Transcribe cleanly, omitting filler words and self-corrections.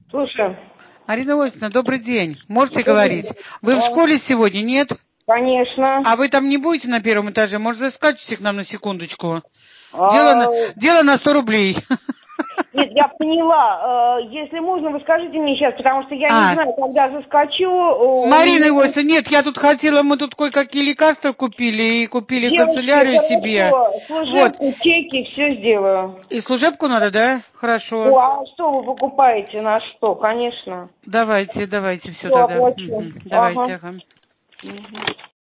Слушай. Арина Осиповна, добрый день. Можете говорить? Вы в школе сегодня, нет? Конечно. А вы там не будете на первом этаже? Может, заскочите к нам на секундочку? Дело на 100 рублей. Нет, я поняла. Если можно, вы скажите мне сейчас, потому что я не знаю, когда заскочу. Марина Иосифовна, нет, я тут хотела, мы тут кое-какие лекарства купили и купили канцелярию себе. Служебку, чеки, все сделаю. И служебку надо, да? Хорошо. Ну, а что вы покупаете? На что? Конечно. Давайте, все тогда. Оплачу. Давайте, ага.